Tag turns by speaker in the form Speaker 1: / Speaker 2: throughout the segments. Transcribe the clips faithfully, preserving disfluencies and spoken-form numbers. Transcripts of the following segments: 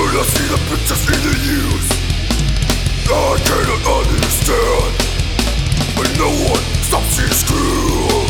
Speaker 1: I see the pictures in the news, I cannot understand, but no one stops this crew.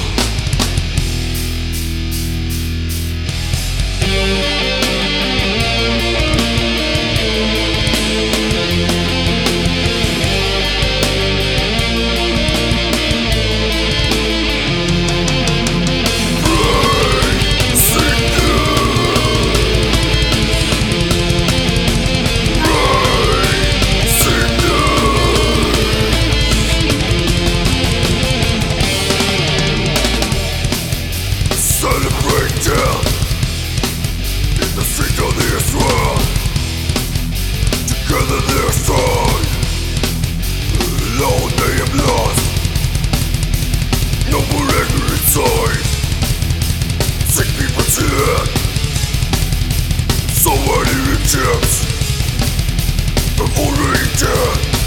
Speaker 1: Celebrate death in the streets of this world. Together they're strong, alone they have lost. No more anger inside, sick people dead. So many victims are already dead.